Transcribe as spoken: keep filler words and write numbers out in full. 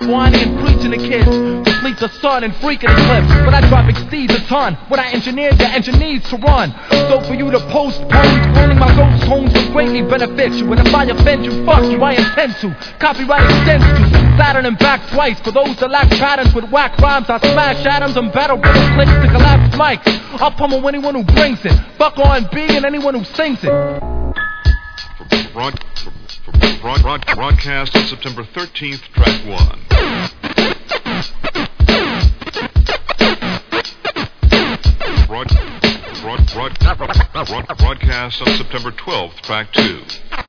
whining and preaching to kids, complete the sun and freaking eclipse. But I drop exceeds a ton. What I engineered, the engine needs to run. So for you to postpone owning my ghost homes will greatly benefit you. And if I offend you, fuck you, I intend to. Copyright extends to Saturn and back twice. For those that lack patterns with whack rhymes, I smash atoms and battle rhythm clicks to collapse mics. I'll pummel anyone who brings it. Fuck R and B and anyone who sings it. Broad, broad, broad, broadcast on September thirteenth, track one. Broad, broad, broad, broad, broadcast on September twelfth, track two.